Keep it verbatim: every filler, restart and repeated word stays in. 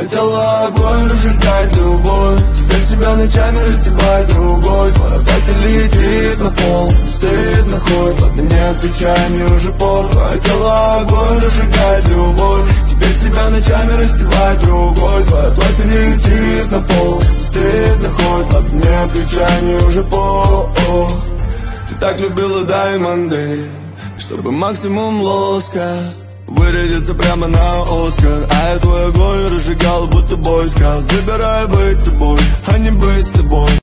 Твое тело огонь разжигает любовь. Теперь тебя ночами расстилает другой. Твое платье летит на пол, стыдно ходит. Ладно, не отвечай, мне уже пол. Твое тело огонь разжигает любовь. Теперь тебя ночами расстилает другой. Твое платье летит на пол, стыдно ходит. Ладно, не отвечай, мне уже пол. Ты так любила даймонды, чтобы максимум лоска вырядиться прямо на Оскар. А я твой огонь разжигал, будто бойскаут. Выбираю быть собой, а не быть с тобой.